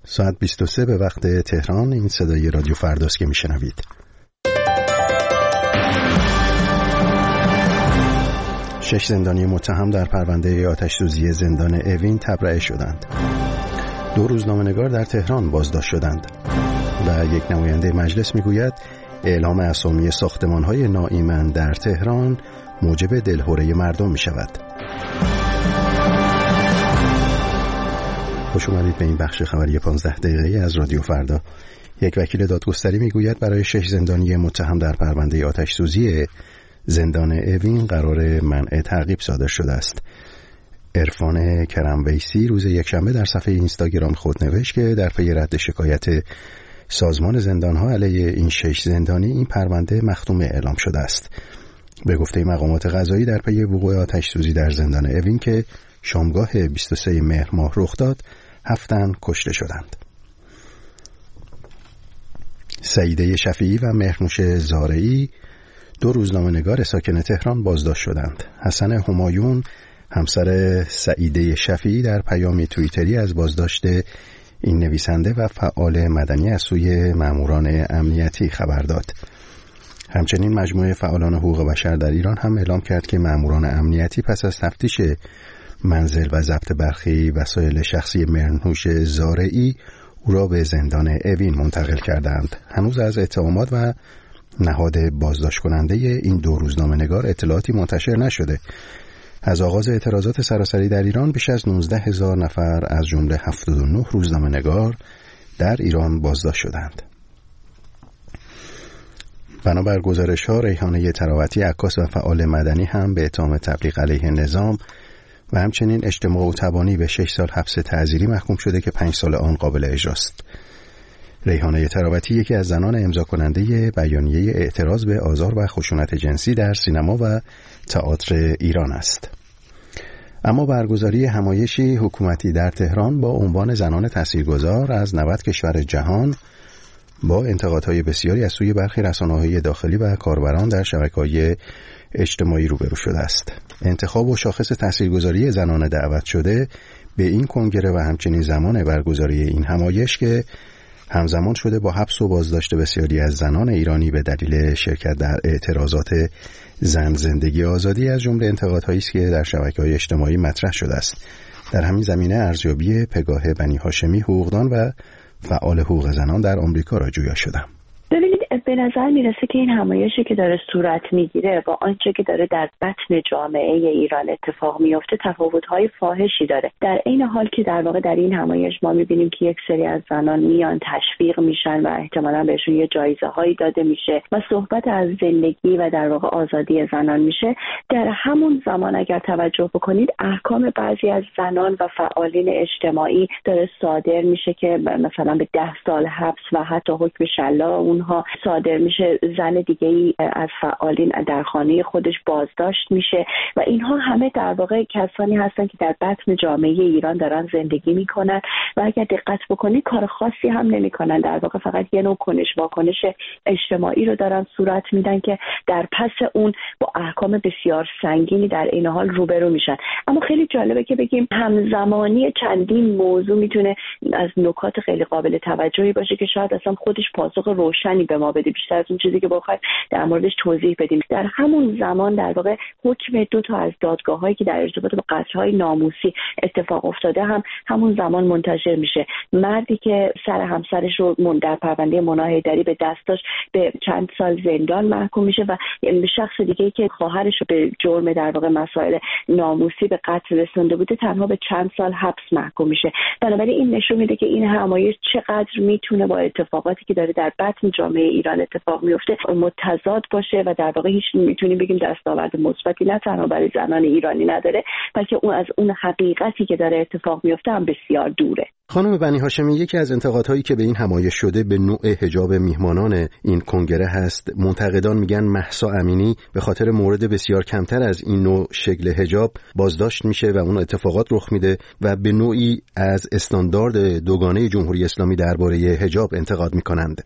ساعت 23 به وقت تهران. این صدای رادیو فرداست که میشنوید. 6 زندانی متهم در پرونده آتش‌سوزی زندان اوین تبرئه شدند. 2 روزنامه‌نگار در تهران بازداشت شدند و یک نماینده مجلس میگوید اعلام اسامی ساختمان‌های ناایمن در تهران موجب دلهره مردم میشود. خوش اومدید به این بخش خبری 15 دقیقه‌ای از رادیو فردا. یک وکیل دادگستری میگوید برای 6 زندانی متهم در پرونده آتش‌سوزی زندان اوین قرار منع تعقیب صادر شده است. عرفان کرمویسی روز یکشنبه در صفحه اینستاگرام خود نوشت که در پی رد شکایت سازمان زندان‌ها علیه این 6 زندانی این پرونده مختوم اعلام شده است. به گفته مقامات قضایی در پی وقوع آتش‌سوزی در زندان اوین که شامگاه 23 مهر ماه رخ داد 7 تن کشته شدند. سعیده شفیعی و مهرنوش زارعی 2 روزنامه‌نگار ساکن تهران بازداشت شدند. حسن همایون همسر سعیده شفیعی در پیامی توییتری از بازداشت این نویسنده و فعال مدنی از سوی ماموران امنیتی خبر داد. همچنین مجموعه فعالان حقوق بشر در ایران هم اعلام کرد که ماموران امنیتی پس از تفتیش منزل و ضبط برخی وسایل شخصی مهرنوش زارعی او را به زندان اوین منتقل کردند. هنوز از اتهامات و نهاد بازداشت کننده این 2 روزنامه‌نگار اطلاعاتی منتشر نشده. از آغاز اعتراضات سراسری در ایران بیش از 19,000 نفر از جمله 79 روزنامه‌نگار در ایران بازداشت شدند. بنابر گزارش‌ها ریحانه تراوتی عکاس و فعال مدنی هم به اتهام تبلیغ علیه نظام و همچنین اجتماع و تبانی به 6 سال حبس تعزیری محکوم شده که 5 سال آن قابل اجراست. ریحانه تراوتی یکی از زنان امضا کننده بیانیه اعتراض به آزار و خشونت جنسی در سینما و تئاتر ایران است. اما برگزاری همایشی حکومتی در تهران با عنوان زنان تاثیرگذار از 90 کشور جهان با انتقادهای بسیاری از سوی برخی رسانه‌های داخلی و کاربران در شبکه‌های اجتماعی روبرو شده است. انتخاب و شاخص تاثیرگذاری زنان دعوت شده به این کنگره و همچنین زمان برگزاری این همایش که همزمان شده با حبس و بازداشت بسیاری از زنان ایرانی به دلیل شرکت در اعتراضات زن زندگی آزادی از جمله انتقادهایی است که در شبکه‌های اجتماعی مطرح شده است. در همین زمینه ارزیابی پگاه بنی هاشمی حقوقدان و فعال حقوق زنان در آمریکا را جویا شدم. ببینید به نظر میرسه که این همایشی که داره صورت میگیره با آنچه که داره در بطن جامعه ایران اتفاق میفته تفاوت‌های فاحشی داره. در عین حال که در واقع در این همایش ما میبینیم که یک سری از زنان میان تشویق میشن و احتمالاً بهشون یه جایزه‌هایی داده میشه و صحبت از زندگی و در واقع آزادی زنان میشه، در همون زمان اگر توجه بکنید احکام بعضی از زنان و فعالین اجتماعی داره صادر میشه که مثلا به 10 سال حبس و حتی حکم شلاق اونها صادر میشه. زن دیگه‌ای از فعالین در خانه خودش بازداشت میشه و اینها همه در واقع کسانی هستن که در بطن جامعه ایران دارن زندگی میکنن و اگر دقت بکنید کار خاصی هم نمیکنن. در واقع فقط یه نوع واکنش اجتماعی رو دارن صورت میدن که در پس اون با احکام بسیار سنگینی در این حال روبرو میشن. اما خیلی جالبه که بگیم همزمانی چندین موضوع میتونه از نکات خیلی قابل توجهی باشه که شاید اصلا خودش پاسخ روشنی به ما بده بیشتر از اون چیزی که بخوایم در موردش توضیح بدیم. در همون زمان در واقع حکم 2 تا از دادگاه‌هایی که در ارتباط با قتل‌های ناموسی اتفاق افتاده هم همون زمان منتشر میشه. مردی که سر همسرش رو در پرونده مناهیدری به دست داشت به چند سال زندان محکوم میشه و شخص دیگه‌ای که خواهرش رو به جرم در واقع مسائل ناموسی به قتل رسونده بوده تنها به چند سال حبس محکوم میشه. بنابراین این نشون میده که این همایش چقدر میتونه با اتفاقاتی که داره در بطن جامعه ایران اتفاق میفته متضاد باشه و در واقع هیچ میتونیم بگیم دستاورد مثبتی نه تنها برای زنان ایرانی نداره بلکه اون از اون حقیقتی که داره اتفاق میفته هم بسیار دوره. خانم بنی هاشمی، یکی از انتقادهایی که به این همایش شده به نوع حجاب میهمانان این کنگره هست. منتقدان میگن مهسا امینی به خاطر مورد بسیار کمتر از این نوع شکل حجاب بازداشت میشه و اون اتفاقات رخ میده و به نوعی از استاندارد دوگانه جمهوری اسلامی درباره حجاب انتقاد میکنند. ببینید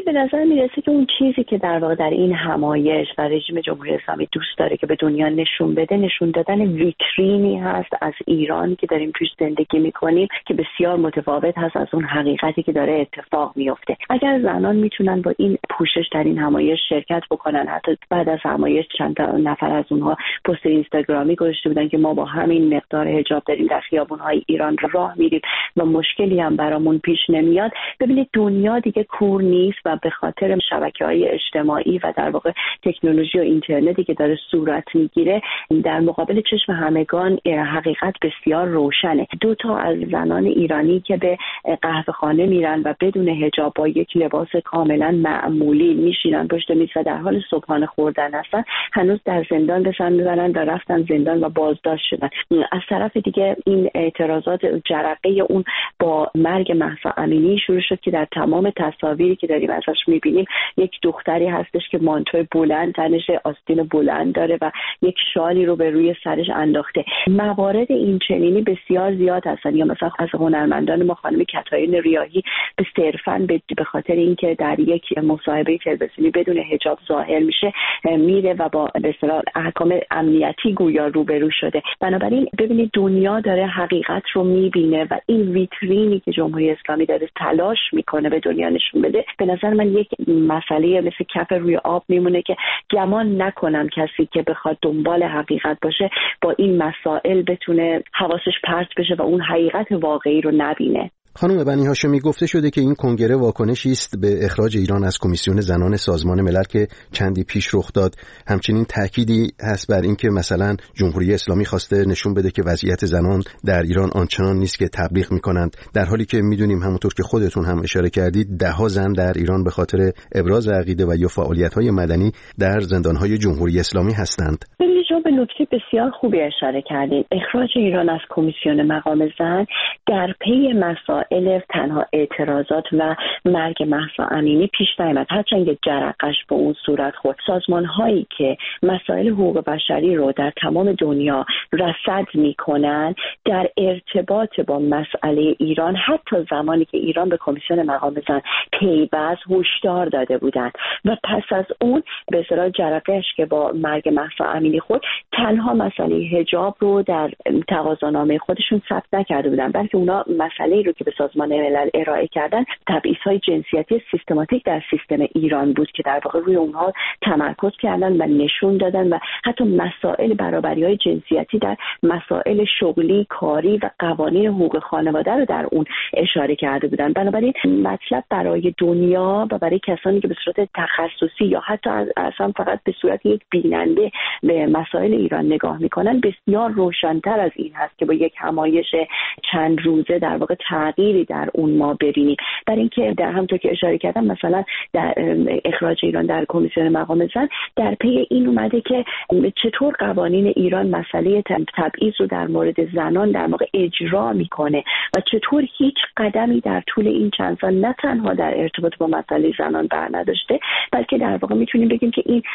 به نظر میرسه که اون چیزی که در واقع در این همایش و رژیم جمهوری اسلامی دوست داره که به دنیا نشون بده، نشون دادن ویترینی هست از ایرانی که داریم توش زندگی میکنیم که بسیار متفاوت هست از اون حقیقتی که داره اتفاق میفته. اگر زنان میتونن با این پوشش در این همایش شرکت بکنن، حتی بعد از همایش چند تا نفر از اونها پست اینستاگرامی گذاشته بودن که ما با همین مقدار حجاب داریم در خیابون‌های ایران راه میریم و مشکلی هم برامون پیش نمیاد. ببینید دنیا دیگه کور نیست و به خاطر شبکه‌های اجتماعی و در واقع تکنولوژی و اینترنتی که داره صورت میگیره، در مقابل چشم همگان حقیقت بسیار روشنه. 2 تا از زنان ایرانی که به قهوه‌خانه میرن و بدون حجاب با یک لباس کاملا معمولی میشینن پشت میز و در حال صبحانه خوردن هستن، هنوز در زندان به سر میبرن و رفتن زندان و بازداشت شدن. از طرف دیگه این اعتراضات جرقه اون با مرگ مهسا امینی شروع شد که در تمام تصاویری که داریم ازش میبینیم یک دختری هستش که مانتوی بلند تنشه، آستین بلند داره و یک شالی رو به روی سرش انداخته. موارد این چنینی بسیار زیاد هستن. یا مثلا از هنرمندان ما خانم کتایین ریاحی به صرفاً به خاطر اینکه در یک مصاحبه تلویزیونی بدون حجاب ظاهر میشه میره و با به اصطلاح احکام امنیتی گویا روبرو شده. بنابراین ببینید دنیا داره حقیقت رو میبینه و این ویترینی که جمهوری اسلامی داره تلاش میکنه به دنیا نشون بده، به نظر من یک مسئله مثل کف روی آب میمونه که گمان نکنم کسی که بخواد دنبال حقیقت باشه با این مسائل بتونه حواسش پرت بشه و اون حقیقت واقعی رو نبینه. خانم بنی هاشمی، گفته شده که این کنگره واکنشی است به اخراج ایران از کمیسیون زنان سازمان ملل که چندی پیش رخ داد. همچنین تأکیدی هست بر این که مثلا جمهوری اسلامی خواسته نشون بده که وضعیت زنان در ایران آنچنان نیست که تبلیغ می‌کنند، در حالی که می‌دونیم همونطور که خودتون هم اشاره کردید 10 زن در ایران به خاطر ابراز عقیده و یا فعالیت‌های مدنی در زندان‌های جمهوری اسلامی هستند. شما به نکته بسیار خوبی اشاره کردید. اخراج ایران از کمیسیون مقام زن در پی مسائل تنها اعتراضات و مرگ مهسا امینی پیش نیامد، هرچند یک جرقش به اون صورت خورد. سازمان‌هایی که مسائل حقوق بشری رو در تمام دنیا رصد می‌کنن در ارتباط با مسئله ایران، حتی زمانی که ایران به کمیسیون مقام زن پیوست، هشدار داده بودند و پس از اون به اصطلاح جرقه‌اش که با مرگ مهسا امینی خورد، تنها مسئله حجاب رو در تقاضانامه خودشون ثبت نکرده بودن، بلکه اونا مسئله‌ای رو که به سازمان ملل ارائه کردن تبعیض‌های جنسیتی سیستماتیک در سیستم ایران بود که در واقع روی اونها تمرکز کردن و نشون دادن و حتی مسائل برابری‌های جنسیتی در مسائل شغلی، کاری و قوانین حقوق خانواده رو در اون اشاره کرده بودن. بنابراین مطلب برای دنیا و برای کسانی که به صورت تخصصی یا حتی اصلا فقط به صورت یک بیننده به مسائل ایران نگاه میکنن بسیار روشن‌تر از این هست که با یک همایش چند روزه در واقع تغییری در اون ما ببینیم. برای اینکه در همونطور که اشاره کردم مثلا در اخراج ایران در کمیسیون مقام زن در پی این اومده که چطور قوانین ایران مسئله تبعیض رو در مورد زنان در واقع اجرا میکنه و چطور هیچ قدمی در طول این چند سال نه تنها در ارتباط با مسئله زنان برنداشته، بلکه در واقع میتونیم بگیم که این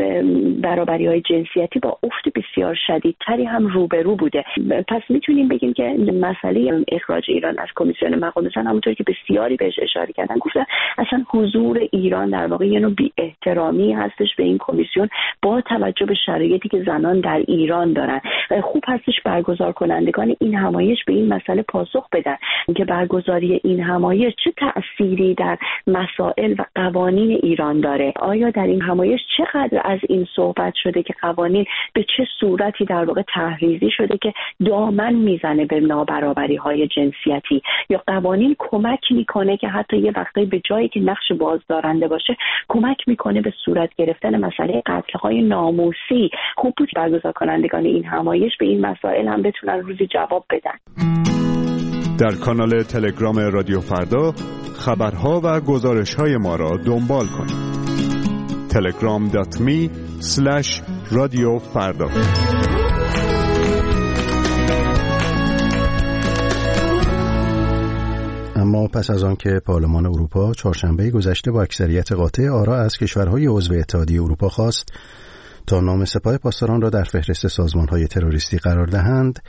برابری‌های جنسیتی با افت بسیار شدیدتری هم روبرو بوده. پس میتونیم بگیم که مسئله اخراج ایران از کمیسیون مقام زن همونطور که بسیاری بهش اشاره کردن گفتن اصلا حضور ایران در واقع یه نوع بی‌احترامی هستش به این کمیسیون با توجه به شرایطی که زنان در ایران دارن. خوب هستش برگزار کنندگان این همایش به این مسئله پاسخ بدن که برگزاری این همایش چه تأثیری در مسائل و قوانین ایران داره. آیا در این همایش چقدر از این صحبت شده که قوانین به چه صورتی در واقع تحریزی شده که دامن میزنه به نابرابری‌های جنسیتی، یا قوانین کمک میکنه که حتی یه وقتی به جایی که نقش بازدارنده باشه کمک میکنه به صورت گرفتن مسئله قتل‌های ناموسی. خوب بود برگزار کنندگان این همایش به این مسائل هم بتونن روزی جواب بدن. در کانال تلگرام رادیو فردا خبرها و گزارش‌های ما را دنبال کنید. telegram.me/radiofarda. اما پس از آن که پارلمان اروپا چهارشنبه گذشته با اکثریت قاطع آرا از کشورهای عضو اتحادیه اروپا خواست تا نام سپاه پاسداران را در فهرست سازمان‌های تروریستی قرار دهند،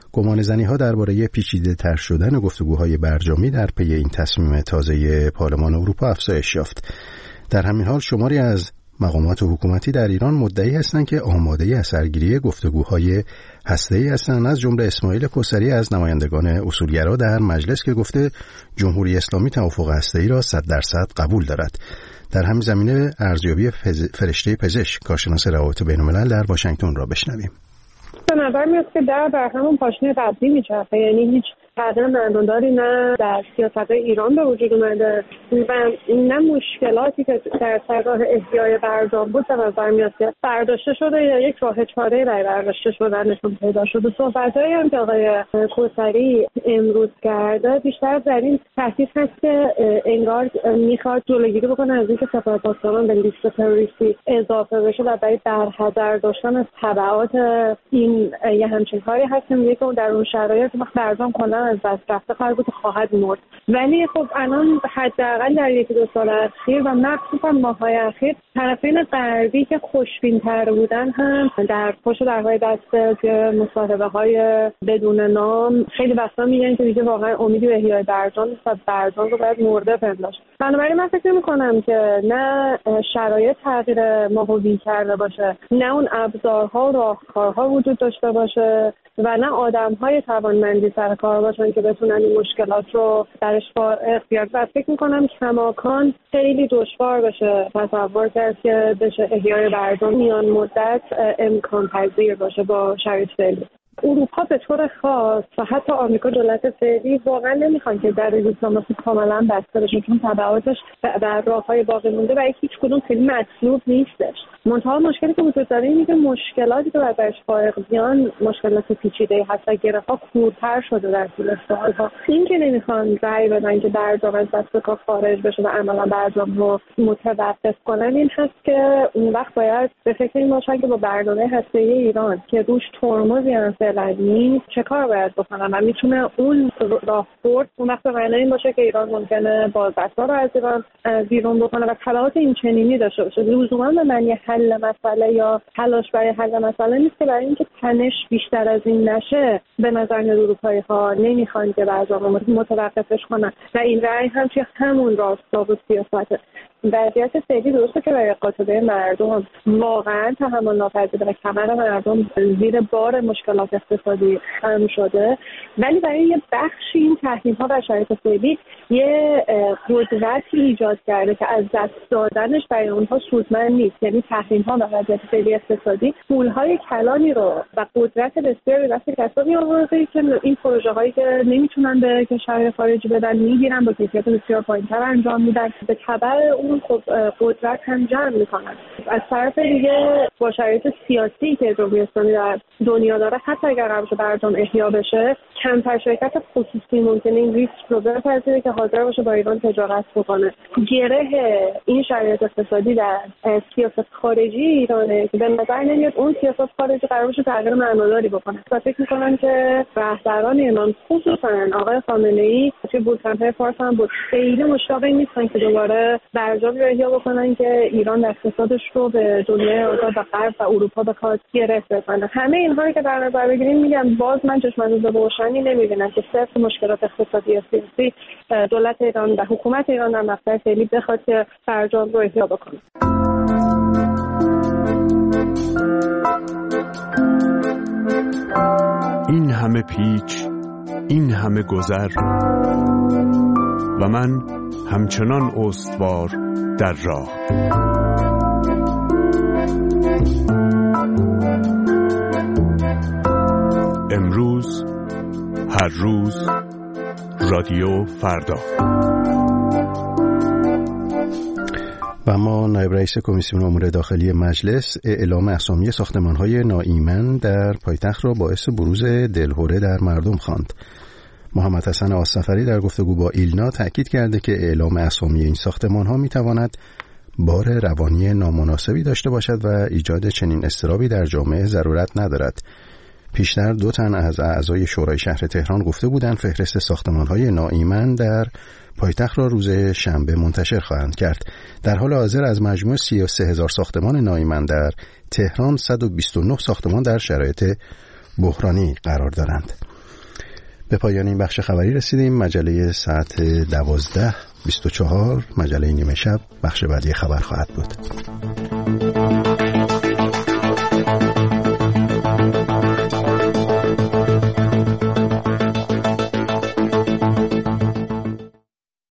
گمانه‌زنی‌ها درباره پیچیده‌تر شدن گفتگوهای برجامی در پی این تصمیم تازه پارلمان اروپا افزایش یافت. در همین حال شماری از مقامات حکومتی در ایران مدعی هستند که آماده اثرگیری گفتگوهای هسته‌ای هستند، از جمله اسماعیل کوثری از نمایندگان اصولگرا در مجلس که گفته جمهوری اسلامی توافق هسته‌ای را 100% قبول دارد. در همین زمینه ارزیابی فرشته پزشک کارشناس روابط بین‌الملل در واشنگتن را بشنویم. به نظر میاد که در همون پاشنه قبلی میچرخه، یعنی هیچ تغییر معناداری نه در سیاست ایران به وجود اومده و نه مشکلاتی که در سرگاه احیای برجام بود به نظر میاد که برداشته شده یا یک راه چاره‌ای برای برداشته شدنشون پیدا شده. صحبت‌هایی هم که آقای کوثری امروز کرده بیشتر در این تحقیق هست که انگار میخواد جلوگیری بکنه از اینکه سپاهپاسداران به لیست تروریستی اضافه بشه و برای برحذر داشتن از تبعات این یه همچین کاری هست که میگه که در اون شرایط وقت برجام کلا از دست رفته خواهد بود خواهد مرد. ولی خب الان حداقل در یکی دو سال اخیر و مخصوصا ماه‌های اخیر طرفین غربی که خوشبین‌تر بودن هم در پشت درهای دست که مصاحبه‌های بدون نام خیلی وقتا میگن که دیگه واقعا امیدی به احیای برجام نیست و برجام رو باید مرده پنداشت. بنابراین من فکر می‌کنم که نه شرایط تغییر ماهوی کرده باشه، نه اون ابزارها و راهکارها وجود داشته باشه و نه آدم‌های توانمندی سر کار باشن که بتونن این مشکلات رو درش اختیار کنن. فکر می‌کنم کماکان خیلی دشوار بشه تصور کرد که بشه احیای برجام میان مدت امکان پذیر باشه با شرایط فعلی. اروپا به طور خاص و حتی آمریکا دولت فعلی واقعا نمیخوان که در دیپلماسی کاملا بسته بشه، چون تبعاتش در راههای باقی مونده و هیچ کدوم خیلی مطلوب نیستش. منتها مشکلی که وجود داره اینه که مشکلاتی که برش فائق بیان مشکلات پیچیده هست و گره‌ها کورتر شده در طول سالها. این که نمیخوان رأی بدن که برجام از دست کار خارج بشه و عملا برجام رو متوقف کنن، این هست که اون وقت باید به فکر این باشن که با برنامه هسته‌ای ایران که روش ترمزی هم فعلا نیست چه کار باید بکنن و میتونه اون راهبرد اون وقت معنی این باشه که ایران ممکنه بازرسا رو از ایران بیرون بکنه و تبعات این چنینی داشته باشه. لزوما به معنی حل مسئله یا تلاش برای حل مسئله نیست که برای اینکه تنش بیشتر از این نشه به نظر میاد اروپایی‌ها نمیخوان که برجام متوقفش کنن و این رأی هم توی همون راستا و سیاسته. وضعیت فعلی درسته که برای قاطبه مردم واقعا تحمل ناپذیره و کمر مردم زیر بار مشکلات اقتصادی خم شده، ولی برای یه بخشی این تحریم‌ها و شرایط فعلی یه قدرتی ایجاد کرده که از دست دادنش برای اونها سودمند نیست. یعنی تحریم‌ها و وضعیت فعلی اقتصادی پول‌های کلانی رو و قدرت بسیاری دست کسانی آورده که این پروژه‌هایی که نمیتونن به کشور خارجی بدن میگیرن با کیفیت بسیار پایین‌تر انجام میدن، به تبع اون خب قدرت هم جمع میکنن. از طرف دیگه با شرایط سیاسی که جمهوری اسلامی در دنیا داره، حتی اگر قرار برجام احیا بشه کمتر شرکت خصوصی ممکنه این ریسک رو بپذیره که حاضر باشه با ایران تجارت بکنه. گره این شرایط اقتصادی در سیاست خارجی ایرانه که به نظر نمیاد اون سیاست خارجی قرار باشه تغییر معناداری بکنه. فکر میکنم که رهبران ایران خصوصا آقای خامنه‌ای که بولتن‌های فارس هم بود خیلی مشتاق نیستن که دوباره برجام رو احیا بکنن که ایران اقتصادش رو به دنیای آزاد و غرب و اروپا بخواد گره بزنه. همه اینها رو که در نظر بگیریم میگم باز من چشم‌انداز روشنی نمیبینم که صرف مشکلات اقتصادی و سیاسی دولت ایران و حکومت ایران در مقطع فعلی بخواد که برجام رو احیا بکنه. این همه پیچ، این همه گذر و من همچنان استوار در راه. امروز، هر روز، رادیو فردا. و اما نایب رئیس کمیسیون امور داخلی مجلس اعلام اسامی ساختمان‌های ناایمن در پایتخت را باعث بروز دلهره در مردم خواند. محمد حسن آذرفری در گفتگو با ایلنا تأکید کرده که اعلام اسامی این ساختمان‌ها می‌تواند بار روانی نامناسبی داشته باشد و ایجاد چنین اضطرابی در جامعه ضرورت ندارد. پیشتر 2 تن از اعضای شورای شهر تهران گفته بودند فهرست ساختمان‌های ناایمن در پایتخت را روز شنبه منتشر خواهند کرد. در حال حاضر از مجموع 33,000 ساختمان ناایمن در تهران 129 ساختمان در شرایط بحرانی قرار دارند. به پایان این بخش خبری رسیدیم. مجله ساعت 12:24 مجله نیمه شب بخش بعدی خبر خواهد بود.